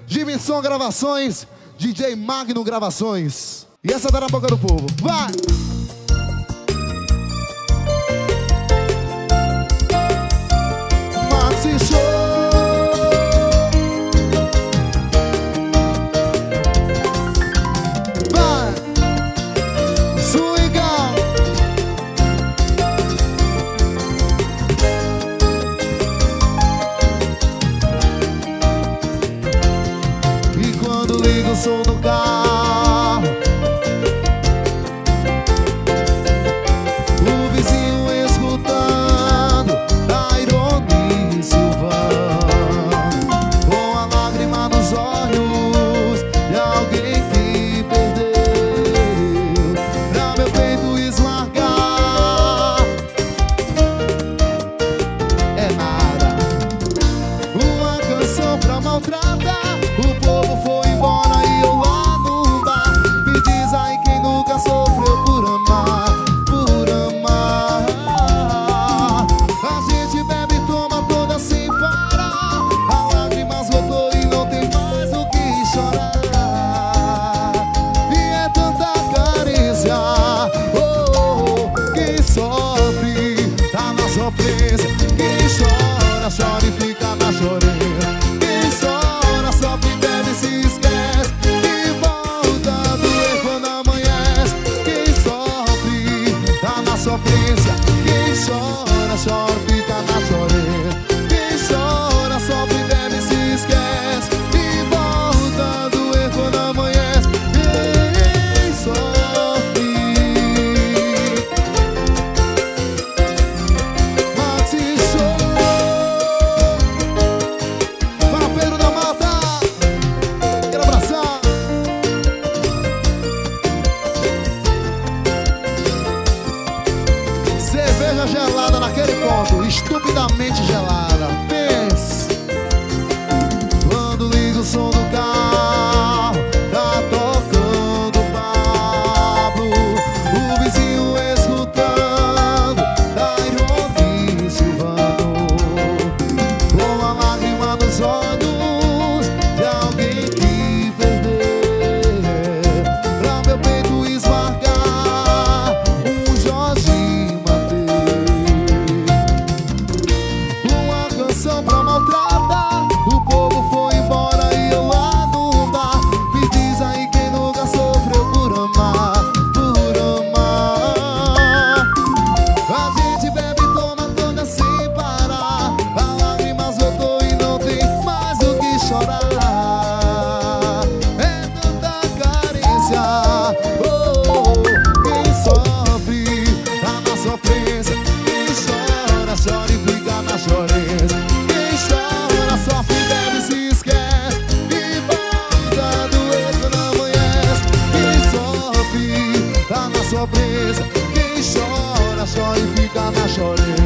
Givenson Gravações, DJ Magno Gravações. E essa tá na boca do povo. Vai! Maxi Show. Vai! Swingão. E quando liga o som do carro, o vizinho escutando a ironia silvando, com a lágrima nos olhos de alguém que perdeu, pra meu peito esmagar. É nada, uma canção pra maltratar. O povo foi embora e eu lá no bar. Me diz aí quem nunca sofreu por amar, por amar. A gente bebe e toma toda sem parar. A lágrimas voltou e não tem mais o que chorar. E é tanta carência, oh, oh, quem sofre tá na sofrência. Quem chora, chora e fica na choreira. Quem chora, sofre, bebe e se esquece e volta do erro quando amanhece. Quem sofre tá na sofrência. Quem chora, chora e fica na choreira. Quem chora, sofre, bebe e se esquece e volta do erro quando amanhece. Quem sofre. Maxi Show. Vai, Pedro da Mata. Quero abraçar. Cerveja gelada naquele ponto, estupidamente gelada. Pense. Quando liga o som do carro, tá tocando Pablo, o vizinho escutando da ironia silvando, com a lágrima nos olhos de alguém que perdeu, pra meu peito esmagar um Jorge Mateus. Uma canção pra maltratar. O povo foi embora e eu lá no bar. Me diz aí quem nunca sofreu por amar, por amar. A gente bebe e toma toda sem parar. A lágrimas voltou e não tem mais o que chorar. É tanta carência, oh, oh, quem sofre tá na sofrência. Quem chora, chora e fica na chorência. Quem chora, sofre, bebe e se esquece e volta do erro quando amanhece. Quem sofre tá na sofrência. Quem chora, chora e fica na chorência.